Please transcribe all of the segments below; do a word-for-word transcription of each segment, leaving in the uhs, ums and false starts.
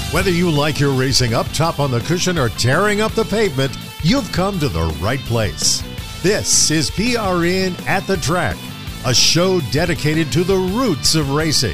Whether you like your racing up top on the cushion or tearing up the pavement, you've come to the right place. This is P R N at the Track, a show dedicated to the roots of racing.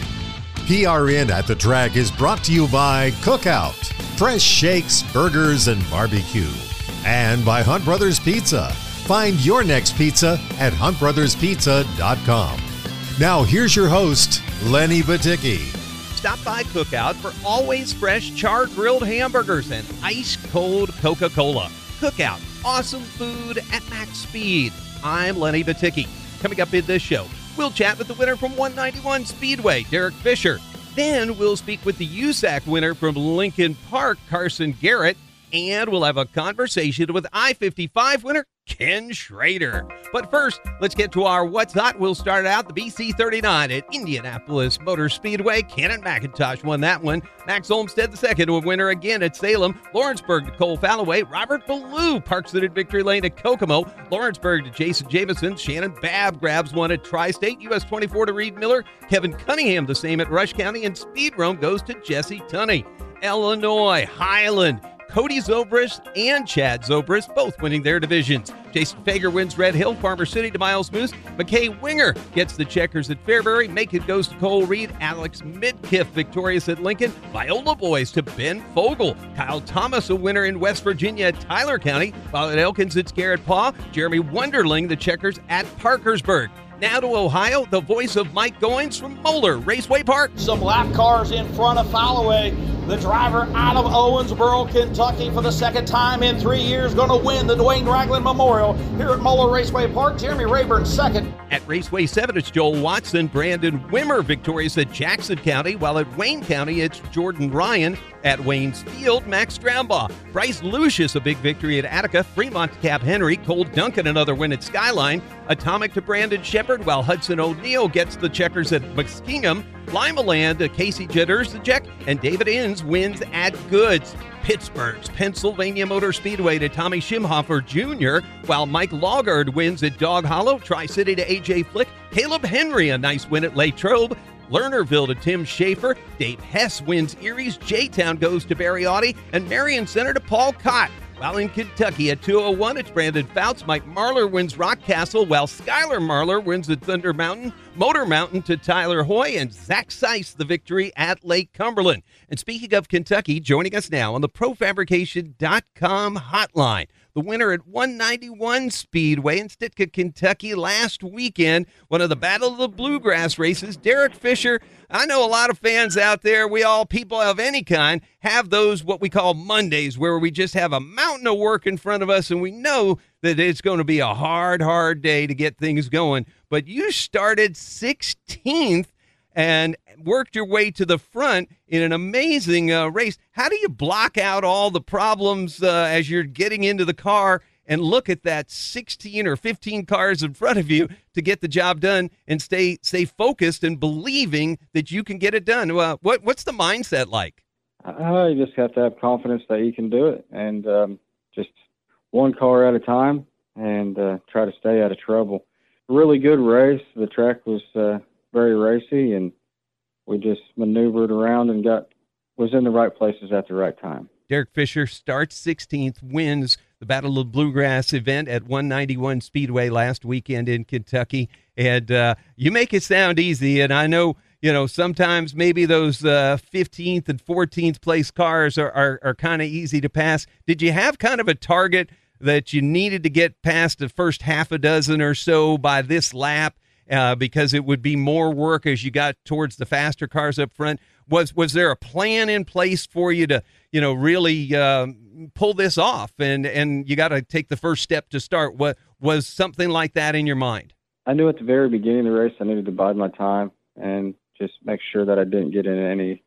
P R N at the Track is brought to you by Cookout, fresh shakes, burgers, and barbecue, and by Hunt Brothers Pizza. Find your next pizza at hunt brothers pizza dot com. Now here's your host, Lenny Baticki. Stop by Cookout for always fresh char-grilled hamburgers and ice-cold Coca-Cola. Cookout, awesome food at max speed. I'm Lenny Baticki. Coming up in this show, we'll chat with the winner from one ninety-one Speedway, Derek Fisher. Then we'll speak with the U S A C winner from Lincoln Park, Carson Garrett. And we'll have a conversation with I fifty-five winner, Ken Schrader. But first, let's get to our What's Hot. We'll start out the B C thirty-nine at Indianapolis Motor Speedway. Cannon McIntosh won that one. Max Olmstead the second, a winner again at Salem. Lawrenceburg to Cole Falloway. Robert Ballou parks it at Victory Lane at Kokomo. Lawrenceburg to Jason Jameson. Shannon Babb grabs one at Tri-State. U S twenty-four to Reed Miller. Kevin Cunningham the same at Rush County. And Speed Rome goes to Jesse Tunney. Illinois, Highland. Cody Zobrist and Chad Zobrist both winning their divisions. Jason Fager wins Red Hill, Farmer City to Miles Moose. McKay Winger gets the checkers at Fairbury. Macon goes to Cole Reed. Alex Midkiff victorious at Lincoln. Viola Boys to Ben Fogle. Kyle Thomas a winner in West Virginia at Tyler County. While at Elkins it's Garrett Paw. Jeremy Wonderling the checkers at Parkersburg. Now to Ohio, the voice of Mike Goins from Moeller Raceway Park. Some lap cars in front of Falloway. The driver out of Owensboro, Kentucky for the second time in three years going to win the Dwayne Ragland Memorial here at Moeller Raceway Park. Jeremy Rayburn second. At Raceway seven, it's Joel Watson. Brandon Wimmer victorious at Jackson County, while at Wayne County, it's Jordan Ryan. At Wayne's Field, Max Strambaugh. Bryce Lucius, a big victory at Attica. Fremont to Cap Henry. Cole Duncan, another win at Skyline. Atomic to Brandon Shepard, while Hudson O'Neill gets the checkers at Muskingum. Lima Land to Casey Jeterzejek, and David Inns wins at Goods. Pittsburgh's Pennsylvania Motor Speedway to Tommy Schimhofer Junior, while Mike Laugard wins at Dog Hollow. Tri-City to A J Flick. Caleb Henry, a nice win at Latrobe. Lernerville to Tim Schaefer. Dave Hess wins Erie's. J-Town goes to Barry Audi. And Marion Center to Paul Cott. While in Kentucky at two oh one, it's Brandon Fouts. Mike Marlar wins Rockcastle, while Skylar Marlar wins at Thunder Mountain. Motor Mountain to Tyler Hoy, and Zach Seiss the victory at Lake Cumberland. And speaking of Kentucky, joining us now on the pro fabrication dot com hotline, the winner at one ninety-one Speedway in Sitka, Kentucky last weekend, one of the Battle of the Bluegrass races, Derek Fisher. I know a lot of fans out there, we all, people of any kind, have those what we call Mondays, where we just have a mountain of work in front of us, and we know that it's going to be a hard, hard day to get things going. But you started sixteenth and worked your way to the front in an amazing uh, race. How do you block out all the problems uh, as you're getting into the car and look at that sixteen or fifteen cars in front of you to get the job done and stay stay focused and believing that you can get it done? Well, what what's the mindset like? Uh, you just have to have confidence that you can do it, and um, just one car at a time, and uh, try to stay out of trouble. Really good race. The track was uh, very racy, and we just maneuvered around and got was in the right places at the right time. Derek Fisher starts sixteenth, wins the Battle of Bluegrass event at one ninety-one Speedway last weekend in Kentucky. And uh, you make it sound easy, and I know, you know, sometimes maybe those uh, fifteenth and fourteenth place cars are, are, are kind of easy to pass. Did you have kind of a target that you needed to get past the first half a dozen or so by this lap, uh, because it would be more work as you got towards the faster cars up front? Was was there a plan in place for you to, you know, really uh, pull this off, and, and you got to take the first step to start? What was something like that in your mind? I knew at the very beginning of the race I needed to bide my time and just make sure that I didn't get in any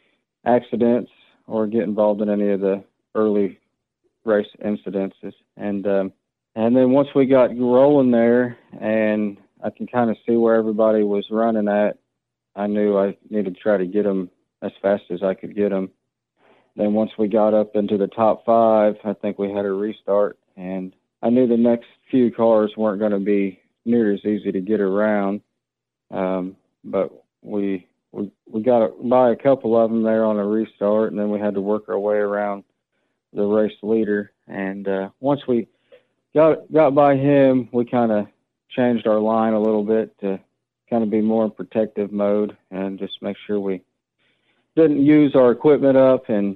accidents or get involved in any of the early race incidences. And um, and then once we got rolling there, and I can kind of see where everybody was running at, I knew I needed to try to get them as fast as I could get them. Then once we got up into the top five, I think we had a restart, and I knew the next few cars weren't going to be near as easy to get around, um, but we we we got by a couple of them there on a restart, and then we had to work our way around the race leader. And uh, once we got got by him, we kind of changed our line a little bit to kind of be more in protective mode and just make sure we didn't use our equipment up and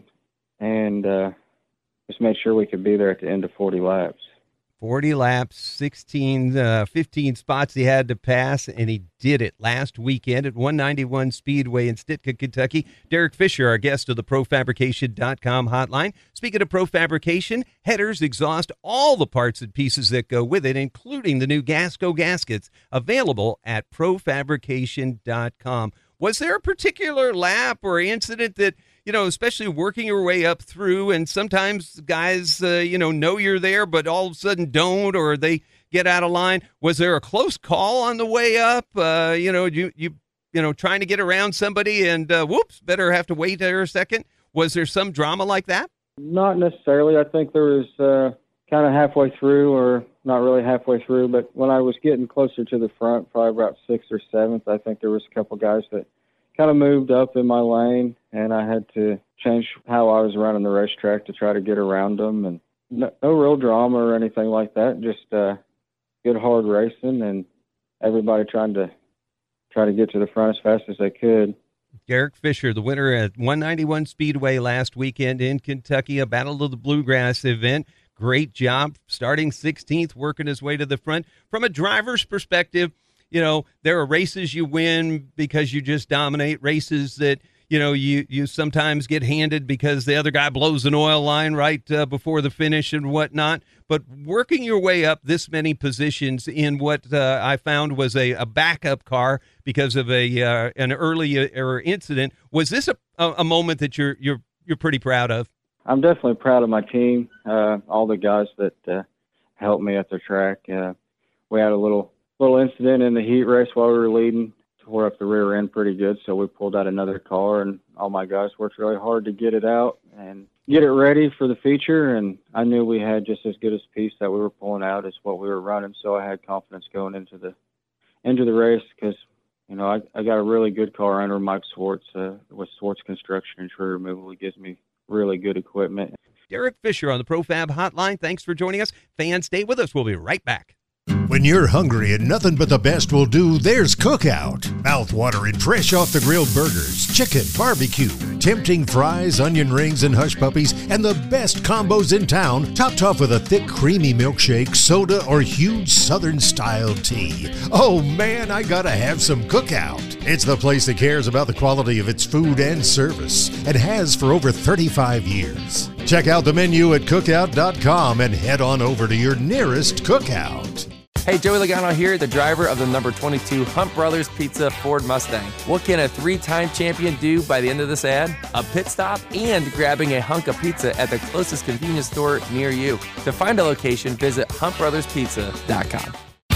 and uh, just make sure we could be there at the end of forty laps. forty laps, sixteen, uh, fifteen spots he had to pass, and he did it last weekend at one ninety-one Speedway in Sitka, Kentucky. Derek Fisher, our guest of the Pro Fabrication dot com hotline. Speaking of Pro Fabrication, headers, exhaust, all the parts and pieces that go with it, including the new Gasco gaskets, available at Pro Fabrication dot com. Was there a particular lap or incident that, you know, especially working your way up through, and sometimes guys, uh, you know, know you're there, but all of a sudden don't, or they get out of line? Was there a close call on the way up? Uh, you know, you, you, you know, trying to get around somebody and uh, whoops, better have to wait there a second. Was there some drama like that? Not necessarily. I think there was uh, kind of halfway through, or not really halfway through, but when I was getting closer to the front, probably about sixth or seventh, I think there was a couple guys that kind of moved up in my lane, and I had to change how I was running the racetrack to try to get around them. And no, no real drama or anything like that, just uh, good hard racing and everybody trying to try to get to the front as fast as they could. Derek Fisher, the winner at one ninety-one Speedway last weekend in Kentucky, a Battle of the Bluegrass event. Great job starting sixteenth, working his way to the front. From a driver's perspective, you know, there are races you win because you just dominate, races that, you know, you, you sometimes get handed because the other guy blows an oil line right uh, before the finish and whatnot. But working your way up this many positions in what uh, I found was a, a backup car because of a uh, an earlier incident, was this a, a moment that you're you're you're pretty proud of? I'm definitely proud of my team, uh, all the guys that uh, helped me at the track. Uh, we had a little little incident in the heat race while we were leading, tore up the rear end pretty good, so we pulled out another car, and all my guys worked really hard to get it out and get it ready for the feature. And I knew we had just as good a piece that we were pulling out as what we were running, so I had confidence going into the into the race because, you know, I, I got a really good car under Mike Swartz uh, with Swartz Construction and Tree Removal. He gives me really good equipment. Derek Fisher on the ProFab Hotline. Thanks for joining us. Fans, stay with us. We'll be right back. When you're hungry and nothing but the best will do, there's Cookout. Mouth-watering, fresh off the grilled burgers, chicken, barbecue, tempting fries, onion rings, and hush puppies, and the best combos in town, topped off with a thick, creamy milkshake, soda, or huge Southern-style tea. Oh man, I gotta have some Cookout. It's the place that cares about the quality of its food and service, and has for over thirty-five years. Check out the menu at cookout dot com and head on over to your nearest Cookout. Hey, Joey Logano here, the driver of the number twenty-two Hunt Brothers Pizza Ford Mustang. What can a three-time champion do by the end of this ad? A pit stop and grabbing a hunk of pizza at the closest convenience store near you. To find a location, visit hunt brothers pizza dot com.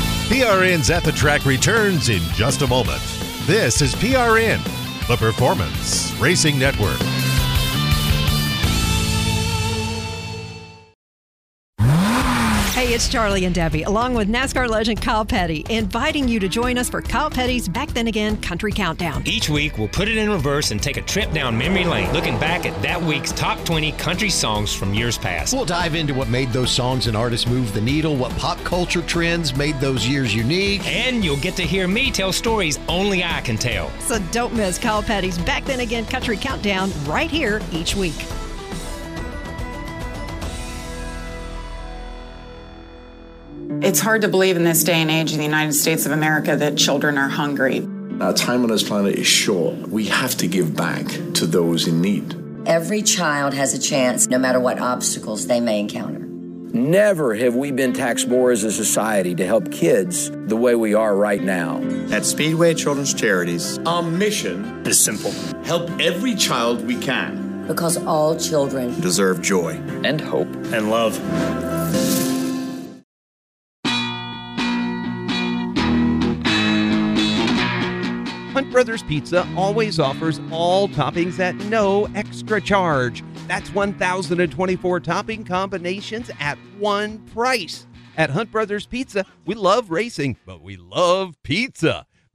P R N's At the Track returns in just a moment. This is P R N, the Performance Racing Network. Hey, it's Charlie and Debbie, along with NASCAR legend Kyle Petty, inviting you to join us for Kyle Petty's Back Then Again Country Countdown. Each week, we'll put it in reverse and take a trip down memory lane, looking back at that week's top twenty country songs from years past. We'll dive into what made those songs and artists move the needle, what pop culture trends made those years unique. And you'll get to hear me tell stories only I can tell. So don't miss Kyle Petty's Back Then Again Country Countdown right here each week. It's hard to believe in this day and age in the United States of America that children are hungry. Our time on this planet is short. We have to give back to those in need. Every child has a chance, no matter what obstacles they may encounter. Never have we been taxed more as a society to help kids the way we are right now. At Speedway Children's Charities, our mission is simple. Help every child we can. Because all children deserve joy and hope and love. Hunt Brothers Pizza always offers all toppings at no extra charge. That's one thousand twenty-four topping combinations at one price. At Hunt Brothers Pizza, we love racing, but we love pizza.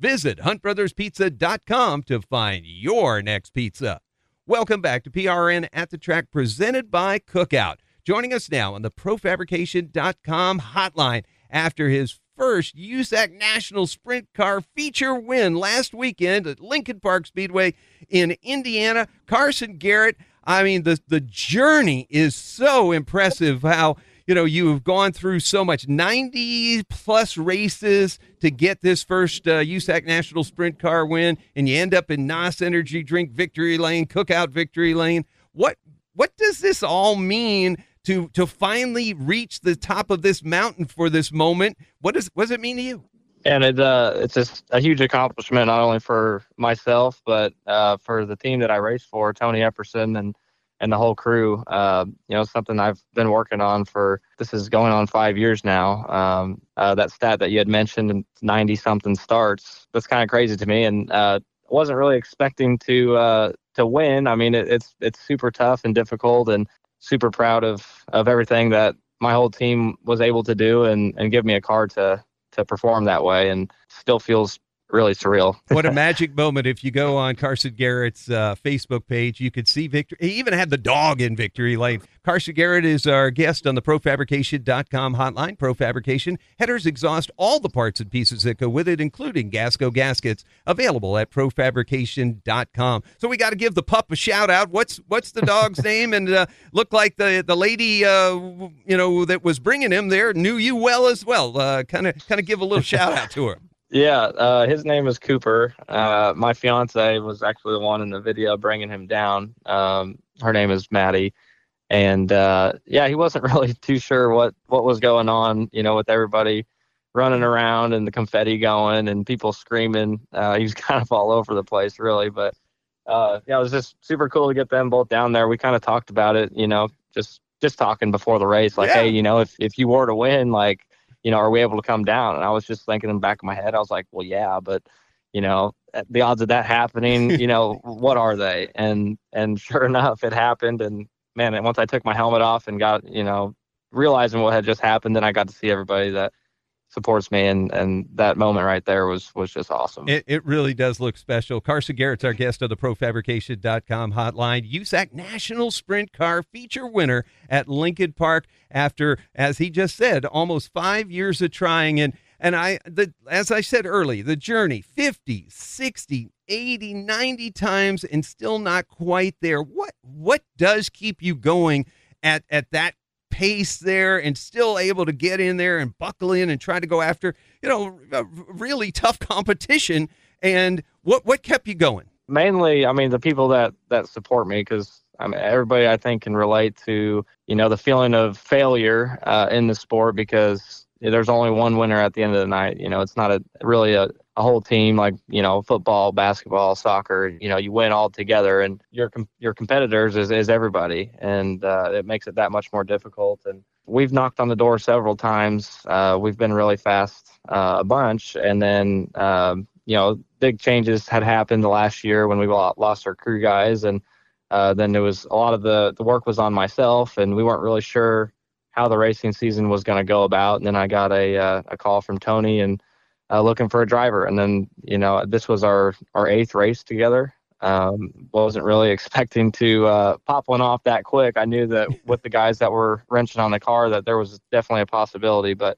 Visit hunt brothers pizza dot com to find your next pizza. Welcome back to P R N at the Track, presented by Cookout. Joining us now on the pro fabrication dot com hotline after his first U S A C National Sprint Car feature win last weekend at Lincoln Park Speedway in Indiana, Carson Garrett. I mean, the the journey is so impressive how, you know, you've gone through so much, ninety plus races to get this first uh, U S A C National Sprint Car win, and you end up in N O S Energy Drink Victory Lane, Cookout Victory Lane. What what does this all mean to to finally reach the top of this mountain for this moment? What does what does it mean to you? And it, uh, it's just a huge accomplishment, not only for myself, but uh, for the team that I race for, Tony Epperson and, and the whole crew. Uh, you know, something I've been working on for, this is going on five years now. Um, uh, that stat that you had mentioned, ninety-something starts, that's kind of crazy to me. And uh, wasn't really expecting to uh, to win. I mean, it, it's it's super tough and difficult, and super proud of, of everything that my whole team was able to do and, and give me a car to, to perform that way, and still feels really surreal. What a magic moment. If you go on Carson Garrett's uh, Facebook page, you could see Victory. He even had the dog in Victory Lane. Carson Garrett is our guest on the pro fabrication dot com hotline. Pro Fabrication headers exhaust all the parts and pieces that go with it, including Gasco gaskets, available at pro fabrication dot com. So we got to give the pup a shout out. What's what's the dog's name? And uh, looked like the the lady uh, you know that was bringing him there knew you well as well. Kind of kind of give a little shout out to her. Yeah, uh, his name is Cooper. Uh, my fiance was actually the one in the video bringing him down. Um, her name is Maddie. And, uh, yeah, he wasn't really too sure what, what was going on, you know, with everybody running around and the confetti going and people screaming. Uh, he was kind of all over the place, really. But, uh, yeah, it was just super cool to get them both down there. We kind of talked about it, you know, just just talking before the race, like, yeah. hey, you know, if, if you were to win, like, you know, are we able to come down? And I was just thinking in the back of my head, I was like, well, yeah, but, you know, the odds of that happening, you know, what are they? And and sure enough, it happened. And, man, once I took my helmet off and got, you know, realizing what had just happened, then I got to see everybody that supports me, and and that moment right there was was just awesome. It, it really does look special. Carson Garrett's our guest of the pro fabrication dot com hotline. U S A C National Sprint Car feature winner at Lincoln Park after, as he just said, almost five years of trying. And and I, the, as I said early, the journey, fifty, sixty, eighty, ninety times and still not quite there. What what does keep you going at at that pace there and still able to get in there and buckle in and try to go after, you know, a really tough competition? And what what kept you going? Mainly, I mean, the people that, that support me, because I mean, everybody I think can relate to, you know, the feeling of failure uh, in the sport, because there's only one winner at the end of the night. You know, it's not a really a, a whole team like, you know, football, basketball, soccer. You know, you win all together, and your com- your competitors is, is everybody, and uh, it makes it that much more difficult. And we've knocked on the door several times. Uh, we've been really fast uh, a bunch, and then um, you know, big changes had happened the last year when we lost our crew guys, and uh, then there was a lot of the the work was on myself, and we weren't really sure how the racing season was going to go about. And then I got a uh, a call from Tony and uh, looking for a driver. And then, you know, this was our, our eighth race together. Um, wasn't really expecting to uh, pop one off that quick. I knew that with the guys that were wrenching on the car that there was definitely a possibility. But,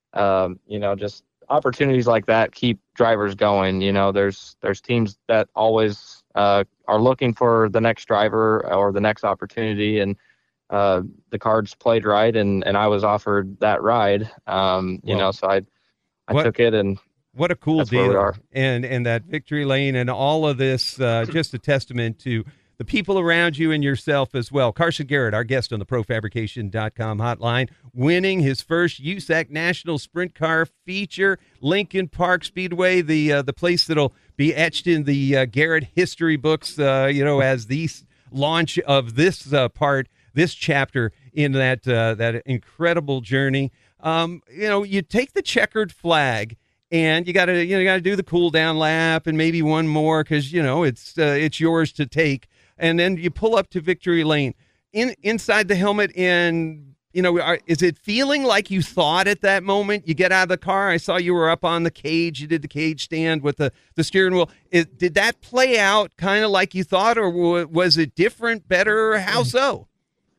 um, you know, just opportunities like that keep drivers going. You know, there's there's teams that always uh, are looking for the next driver or the next opportunity. And uh, the cards played right, and, and I was offered that ride, um, you well, know, so I, I what, took it, and what a cool deal. And, and that victory lane and all of this, uh, just a testament to the people around you and yourself as well. Carson Garrett, our guest on the pro fabrication dot com hotline, winning his first U S A C National Sprint Car feature, Lincoln Park Speedway, the, uh, the place that'll be etched in the uh, Garrett history books, uh, you know, as the launch of this uh, part, this chapter in that uh, that incredible journey. Um, you know, you take the checkered flag, and you got to you know got to do the cool down lap and maybe one more, because you know it's uh, it's yours to take, and then you pull up to victory lane. In inside the helmet, and you know, are, is it feeling like you thought at that moment? You get out of the car. I saw you were up on the cage. You did the cage stand with the, the steering wheel. It, did that play out kind of like you thought, or w- was it different, better? How so?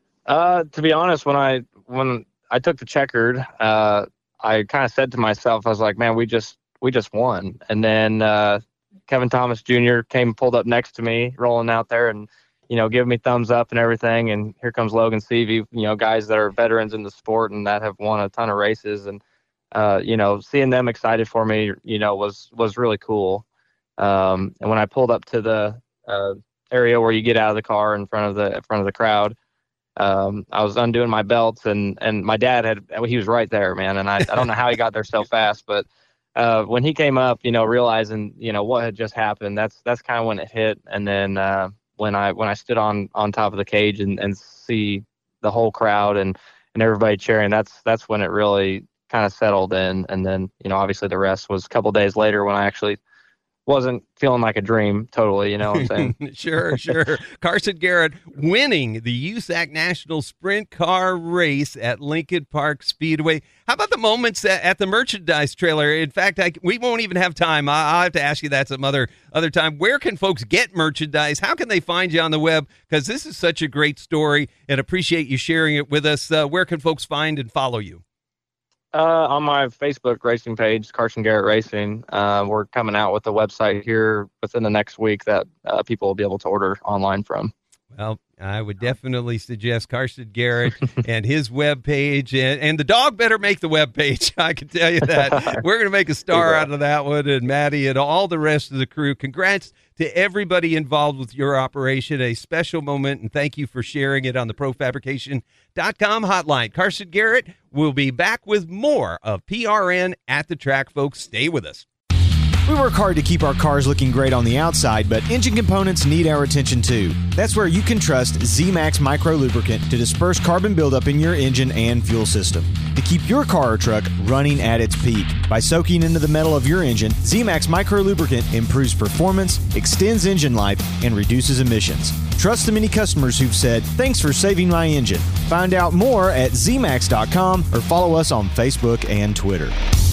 Uh, to be honest, when I when I took the checkered, uh, I kind of said to myself, I was like, man, we just we just won. And then uh, Kevin Thomas Junior came, pulled up next to me, rolling out there, and you know, giving me thumbs up and everything. And here comes Logan Seavey, you know, guys that are veterans in the sport and that have won a ton of races. And, uh, you know, seeing them excited for me, you know, was, was really cool. Um, and when I pulled up to the uh, area where you get out of the car in front of the, in front of the crowd, um, I was undoing my belts and, and my dad had, he was right there, man. And I, I don't know how he got there so fast, but uh, when he came up, you know, realizing, you know, what had just happened, that's, that's kind of when it hit. And then, uh, when I when I stood on, on top of the cage and, and see the whole crowd and, and everybody cheering, that's that's when it really kind of settled in. And then, you know, obviously the rest was a couple days later when I actually wasn't feeling like a dream totally, you know what I'm saying? Sure, sure. Carson Garrett winning the U S A C National Sprint Car Race at Lincoln Park Speedway. How about the moments at, at the merchandise trailer? In fact, I, we won't even have time. I, I'll have to ask you that some other, other time. Where can folks get merchandise? How can they find you on the web? Because this is such a great story and appreciate you sharing it with us. Uh, where can folks find and follow you? Uh, on my Facebook racing page, Carson Garrett Racing. Uh, we're coming out with a website here within the next week that uh, people will be able to order online from. Well, I would definitely suggest Carson Garrett and his webpage, and, and the dog better make the webpage. I can tell you that. We're going to make a star out of that one, and Maddie and all the rest of the crew. Congrats to everybody involved with your operation. A special moment, and thank you for sharing it on the pro fabrication dot com hotline. Carson Garrett will be back with more of P R N at the Track, folks. Stay with us. We work hard to keep our cars looking great on the outside, but engine components need our attention too. That's where you can trust Z-Max Micro Lubricant to disperse carbon buildup in your engine and fuel system to keep your car or truck running at its peak. By soaking into the metal of your engine, Z-Max Micro Lubricant improves performance, extends engine life, and reduces emissions. Trust the many customers who've said, "Thanks for saving my engine." Find out more at Z max dot com or follow us on Facebook and Twitter.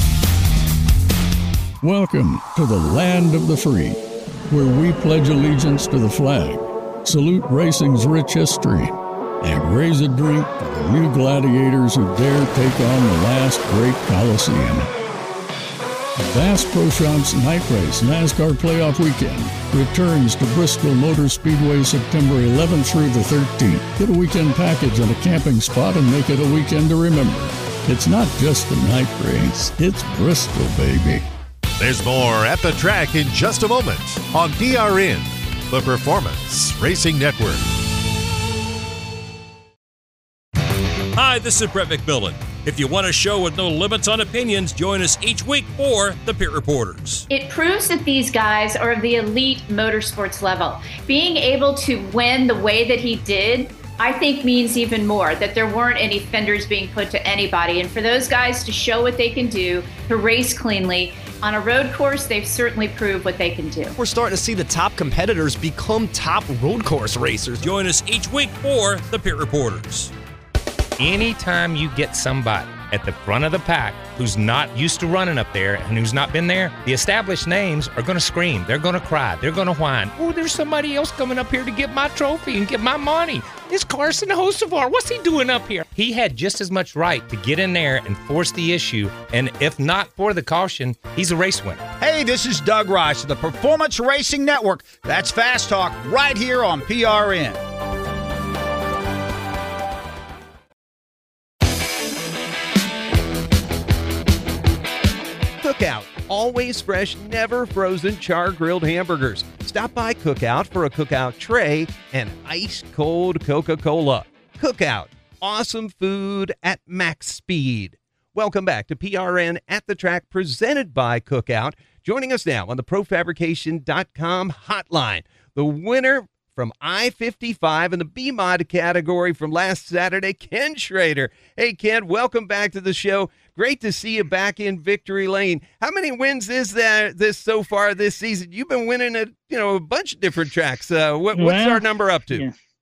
Welcome to the land of the free, where we pledge allegiance to the flag, salute racing's rich history, and raise a drink to the new gladiators who dare take on the last great Coliseum. Bass Pro Shops Night Race NASCAR Playoff Weekend returns to Bristol Motor Speedway September eleventh through the thirteenth. Get a weekend package and a camping spot and make it a weekend to remember. It's not just a night race, it's Bristol, baby. There's more at the track in just a moment on P R N, the Performance Racing Network. Hi, this is Brett McMillan. If you want a show with no limits on opinions, join us each week for the Pit Reporters. It proves that these guys are of the elite motorsports level. Being able to win the way that he did, I think means even more, that there weren't any fenders being put to anybody. And for those guys to show what they can do, to race cleanly, on a road course, they've certainly proved what they can do. We're starting to see the top competitors become top road course racers. Join us each week for the Pit Reporters. Anytime you get somebody at the front of the pack who's not used to running up there and who's not been there, the established names are going to scream. They're going to cry. They're going to whine. Oh, there's somebody else coming up here to get my trophy and get my money. It's Carson Hocevar. What's he doing up here? He had just as much right to get in there and force the issue, and if not for the caution, he's a race winner. Hey, this is Doug Rice of the Performance Racing Network. That's Fast Talk right here on P R N. Cookout. Always fresh, never frozen char-grilled hamburgers. Stop by Cookout for a Cookout tray and ice-cold Coca-Cola. Cookout. Awesome food at max speed. Welcome back to P R N at the Track, presented by Cookout. Joining us now on the pro fabrication dot com hotline, the winner from I fifty-five in the B-Mod category from last Saturday, Ken Schrader. Hey, Ken, welcome back to the show. Great to see you back in victory lane. How many wins is that this so far this season? You've been winning at, you know, a bunch of different tracks. Uh, what, what's well, our number up to? Yeah.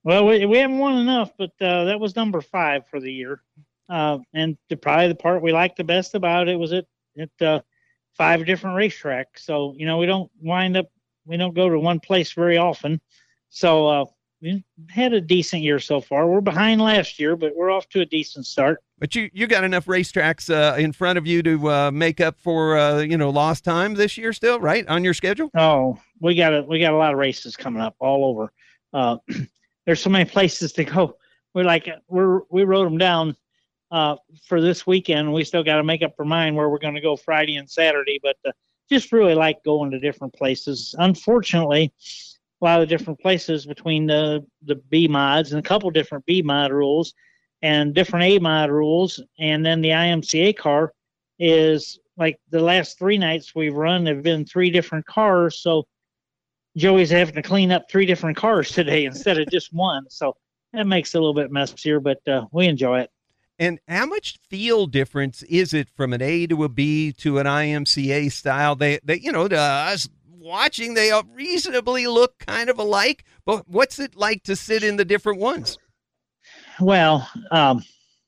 Well, we, we haven't won enough, but uh, that was number five for the year. Uh, and the, probably the part we liked the best about it was at, at uh, five different racetracks. So, you know, we don't wind up, we don't go to one place very often. So uh, we had a decent year so far. We're behind last year, but we're off to a decent start. But you, you got enough racetracks uh, in front of you to uh, make up for, uh, you know, lost time this year still, right, on your schedule? Oh, we got a, we got a lot of races coming up all over. Uh, there's so many places to go. We're like, we're, we wrote them down uh, for this weekend. We still got to make up our mind where we're going to go Friday and Saturday, but uh, just really like going to different places. Unfortunately, a lot of different places between the, the B mods and a couple different B mod rules and different A mod rules. And then the I M C A car is like the last three nights we've run have been three different cars. So Joey's having to clean up three different cars today instead of just one. So that makes it a little bit messier, but uh, we enjoy it. And how much feel difference is it from an A to a B to an I M C A style? They, they you know, to us watching, they reasonably look kind of alike, but what's it like to sit in the different ones? Well, um,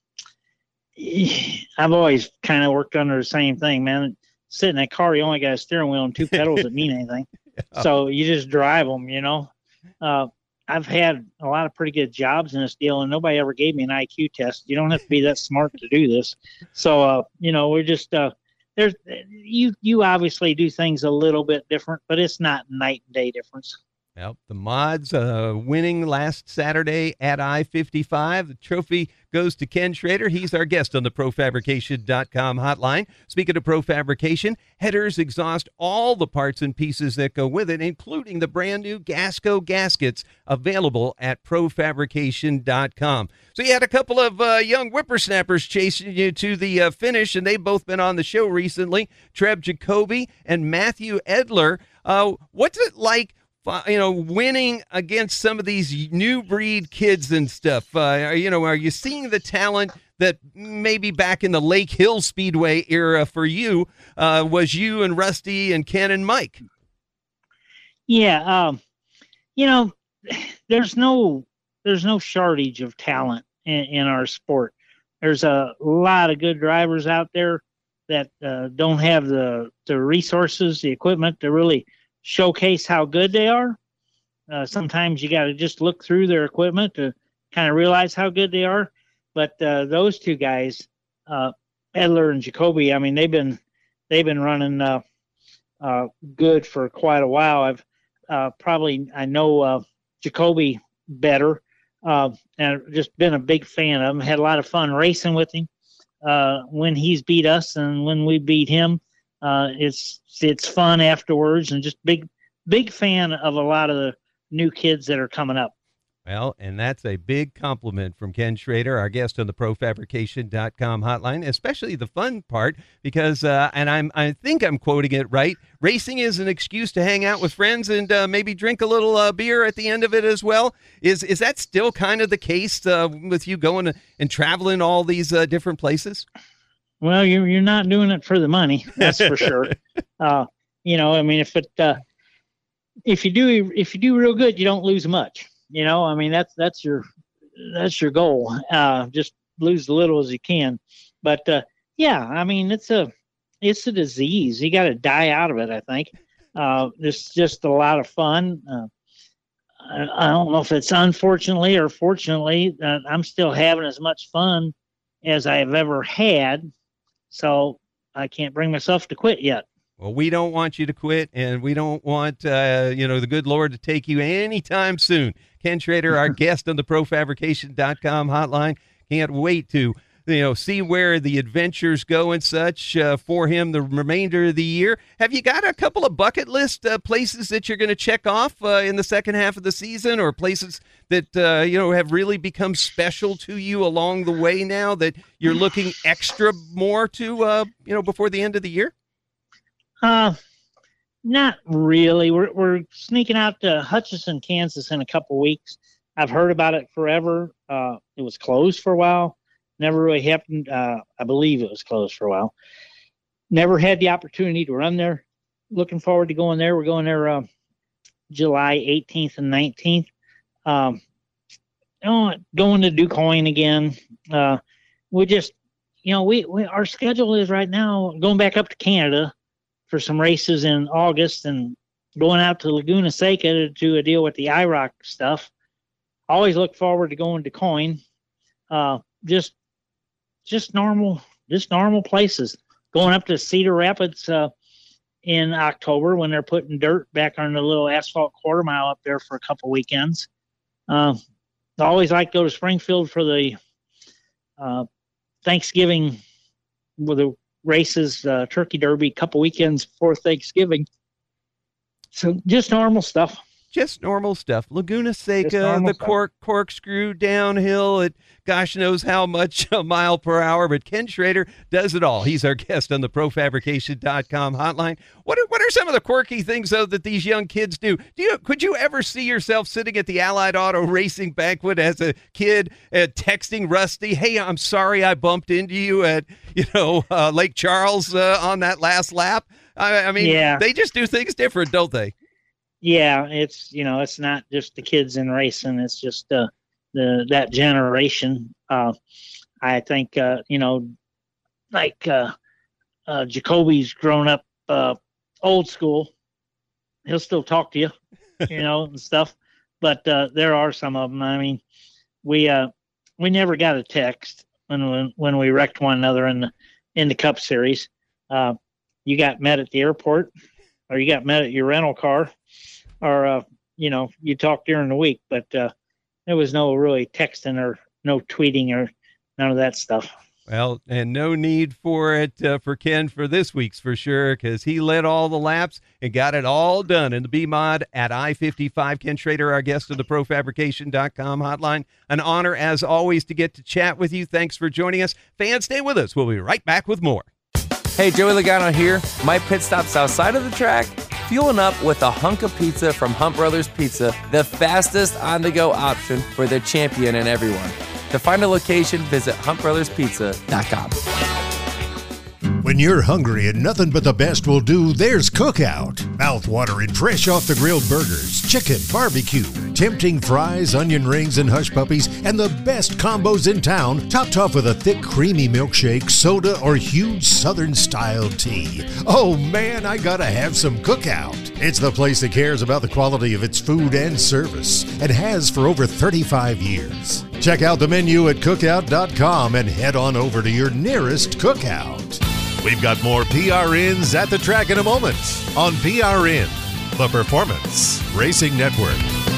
I've always kind of worked under the same thing, man. Sit in that car, you only got a steering wheel and two pedals that mean anything. Yeah. So you just drive them, you know. Uh, I've had a lot of pretty good jobs in this deal, and nobody ever gave me an I Q test. You don't have to be that smart to do this. So, uh, you know, we're just uh, there's you you obviously do things a little bit different, but it's not night and day difference. Well, the mods uh, winning last Saturday at I fifty-five. The trophy goes to Ken Schrader. He's our guest on the pro fabrication dot com hotline. Speaking of Pro Fabrication, headers exhaust all the parts and pieces that go with it, including the brand new Gasco gaskets available at pro fabrication dot com. So you had a couple of uh, young whippersnappers chasing you to the uh, finish, and they've both been on the show recently, Treb Jacoby and Matthew Edler. Uh, what's it like, you know, winning against some of these new breed kids and stuff? Uh, you know, are you seeing the talent that maybe back in the Lake Hill Speedway era for you uh, was you and Rusty and Ken and Mike? Yeah. Um, you know, there's no, there's no shortage of talent in, in our sport. There's a lot of good drivers out there that uh, don't have the, the resources, the equipment to really showcase how good they are. Uh, sometimes you got to just look through their equipment to kind of realize how good they are. But uh, those two guys, uh, Edler and Jacoby, I mean, they've been they've been running uh, uh, good for quite a while. I've uh, probably I know uh, Jacoby better, uh, and I've just been a big fan of him. Had a lot of fun racing with him uh, when he's beat us and when we beat him. Uh, it's it's fun afterwards, and just big big fan of a lot of the new kids that are coming up. Well, and that's a big compliment from Ken Schrader, our guest on the pro fabrication dot com hotline, especially the fun part, because, uh, and I'm I think I'm quoting it right, racing is an excuse to hang out with friends and uh, maybe drink a little uh, beer at the end of it as well. Is is that still kind of the case uh, with you going and traveling all these uh, different places? Well, you're you're not doing it for the money, that's for sure. Uh, you know, I mean, if it uh, if you do if you do real good, you don't lose much. You know, I mean, that's that's your that's your goal. Uh, just lose as little as you can. But uh, yeah, I mean, it's a it's a disease. You got to die out of it, I think. Uh, it's just a lot of fun. Uh, I, I don't know if it's unfortunately or fortunately, uh, I'm still having as much fun as I've ever had. So I can't bring myself to quit yet. Well, we don't want you to quit, and we don't want, uh, you know, the good Lord to take you anytime soon. Ken Schrader, our guest on the pro fabrication dot com hotline. Can't wait to, you know, see where the adventures go and such uh, for him the remainder of the year. Have you got a couple of bucket list uh, places that you're going to check off uh, in the second half of the season, or places that, uh, you know, have really become special to you along the way now that you're looking extra more to, uh, you know, before the end of the year? Uh, not really. We're we're sneaking out to Hutchinson, Kansas in a couple weeks. I've heard about it forever. Uh, it was closed for a while. Never really happened. Uh, I believe it was closed for a while. Never had the opportunity to run there. Looking forward to going there. We're going there uh, July eighteenth and nineteenth. Um, oh, going to DuQuoin again. Uh, we just, you know, we, we our schedule is right now going back up to Canada for some races in August and going out to Laguna Seca to do a deal with the I ROC stuff. Always look forward to going to DuQuoin. Uh, just, just normal, just normal places. Going up to Cedar Rapids uh, in October when they're putting dirt back on the little asphalt quarter mile up there for a couple weekends. Uh, I always like to go to Springfield for the uh, Thanksgiving with the races, uh, Turkey Derby, a couple weekends before Thanksgiving. So just normal stuff. Just normal stuff. Laguna Seca, the cork corkscrew downhill at gosh knows how much a mile per hour, but Ken Schrader does it all. He's our guest on the pro fabrication dot com hotline. What are, what are some of the quirky things, though, that these young kids do? Do you Could you ever see yourself sitting at the Allied Auto Racing banquet as a kid uh, texting Rusty, hey, I'm sorry I bumped into you at, you know, uh, Lake Charles uh, on that last lap? I, I mean, yeah. They just do things different, don't they? Yeah, it's, you know, it's not just the kids in racing. It's just uh, the that generation. Uh, I think, uh, you know, like uh, uh, Jacoby's grown up uh, old school. He'll still talk to you, you know, and stuff. But uh, there are some of them. I mean, we uh, we never got a text when when, when we wrecked one another in the in the Cup Series. Uh, you got met at the airport, or you got met at your rental car. Or, uh, you know, you talk during the week, but uh, there was no really texting or no tweeting or none of that stuff. Well, and no need for it uh, for Ken for this week's for sure, because he led all the laps and got it all done in the B-Mod at I fifty-five. Ken Schrader, our guest of the pro fabrication dot com hotline. An honor, as always, to get to chat with you. Thanks for joining us. Fans, stay with us. We'll be right back with more. Hey, Joey Logano here. My pit stop's outside of the track. Fueling up with a hunk of pizza from Hunt Brothers Pizza, the fastest on-the-go option for the champion and everyone. To find a location, visit hunt brothers pizza dot com. When you're hungry and nothing but the best will do, there's Cookout. Mouth-watering, fresh off the grilled burgers, chicken, barbecue, tempting fries, onion rings, and hush puppies, and the best combos in town, topped off with a thick, creamy milkshake, soda, or huge Southern-style tea. Oh man, I gotta have some Cookout. It's the place that cares about the quality of its food and service, and has for over thirty-five years. Check out the menu at cookout dot com and head on over to your nearest Cookout. We've got more P R Ns at the track in a moment on P R N, the Performance Racing Network.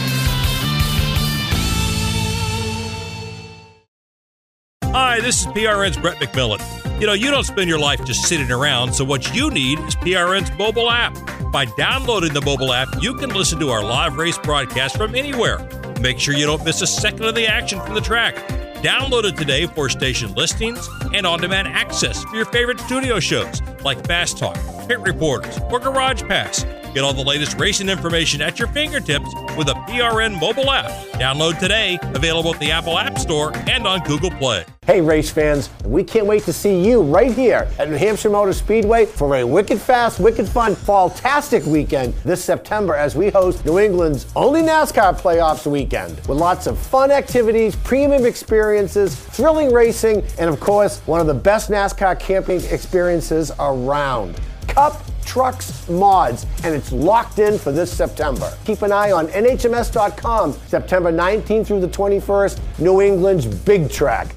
Hi, this is P R N's Brett McMillan. You know, you don't spend your life just sitting around, so what you need is P R N's mobile app. By downloading the mobile app, you can listen to our live race broadcast from anywhere. Make sure you don't miss a second of the action from the track. Download it today for station listings and on-demand access for your favorite studio shows like Fast Talk, Pit Reporters, or Garage Pass. Get all the latest racing information at your fingertips with a P R N mobile app. Download today, available at the Apple App Store and on Google Play. Hey race fans, we can't wait to see you right here at New Hampshire Motor Speedway for a wicked fast, wicked fun, fall-tastic weekend this September as we host New England's only NASCAR playoffs weekend with lots of fun activities, premium experiences, thrilling racing, and of course, one of the best NASCAR camping experiences around. Cup, trucks, mods, and it's locked in for this September. Keep an eye on N H M S dot com, September nineteenth through the twenty-first, New England's big track.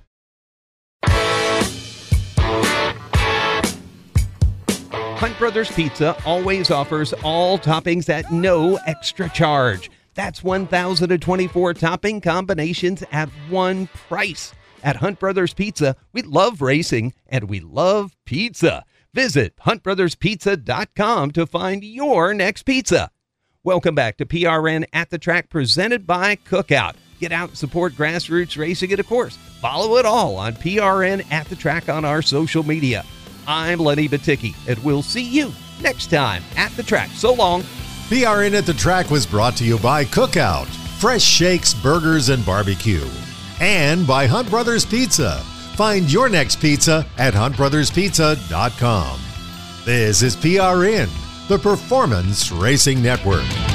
Hunt Brothers Pizza always offers all toppings at no extra charge. That's one thousand twenty-four topping combinations at one price. At Hunt Brothers Pizza, we love racing and we love pizza. Visit hunt brothers pizza dot com to find your next pizza. Welcome back to P R N at the Track, presented by Cookout. Get out and support grassroots racing, and of course, follow it all on P R N at the Track on our social media. I'm Lenny Baticki, and we'll see you next time at the track. So long. P R N at the Track was brought to you by Cookout, fresh shakes, burgers, and barbecue. And by Hunt Brothers Pizza. Find your next pizza at hunt brothers pizza dot com. This is P R N, the Performance Racing Network.